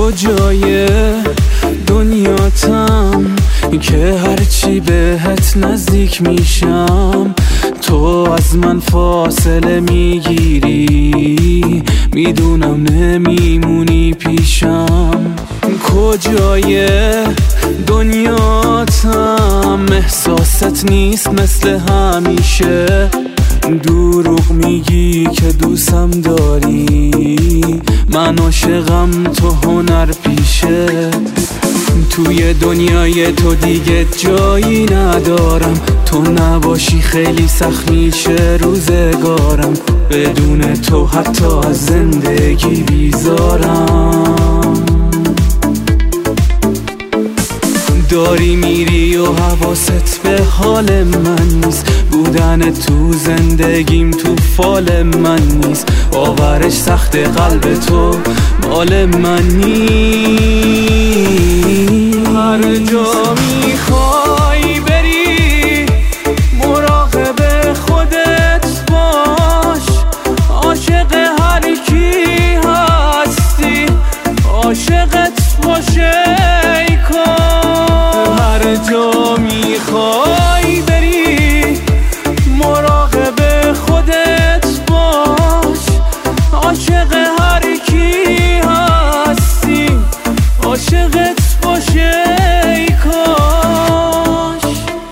کجای دنیاتم که هرچی بهت نزدیک میشم تو از من فاصله میگیری، میدونم نمیمونی پیشم. کجای دنیاتم احساست نیست مثل همیشه، دروغ میگی که دوستم داری، من عاشقم تو هنر پیشه. توی دنیای تو دیگه جایی ندارم، تو نباشی خیلی سخت میشه روزگارم، بدون تو حتی از زندگی بیزارم. داری میری و حواست به حال من نیست، بودن تو زندگیم تو فال من نیست، باورش سخت قلب تو مال من نیست. هر جا میخوای بری مراقب خودت باش، عاشق هر کی هستی عاشقت باشه ای کاش. هر جا میخوای بری مراقب خودت باش، عاشق هر کی هستی عاشقت باشه ای کاش.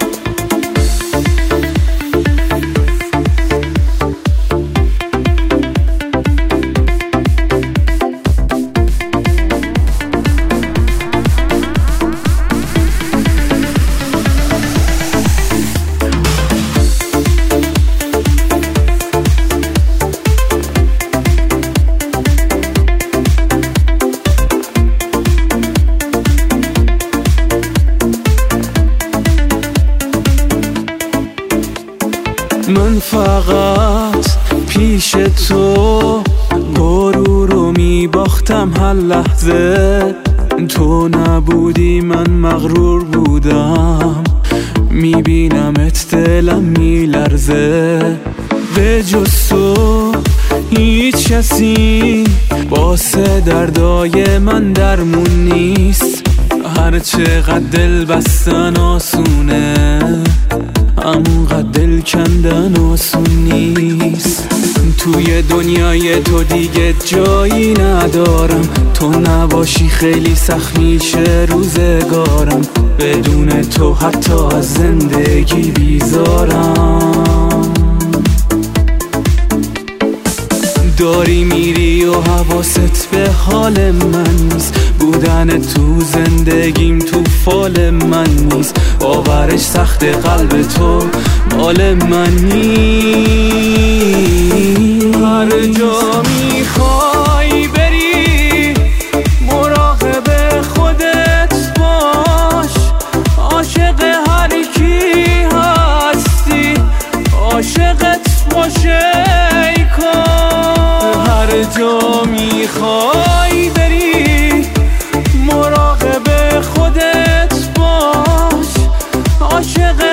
من فقط پیش تو غرور رو میباختم هر لحظه، تو نبودی من مغرور بودم، میبینمت دلم میلرزه. به جز تو هیچ کسی واسه دردای من درمون نیست، هر چقدر دل بستن آسونه همونقدر دل کندن آسون نیست. توی دنیای تو دیگه جایی ندارم، تو نباشی خیلی سخت میشه روزگارم، بدون تو حتی از زندگی بیزارم. داری میری و حواست به حال من نیست، بودن تو زندگیم تو فال من نیست، باورش سخت قلب تو مال من نیست. هر جا میخوای بری مراقب خودت باش، عاشق هر کی هستی عاشقت باشه ای کاش. هر جا میخوای بری مراقب خودت باش، عاشق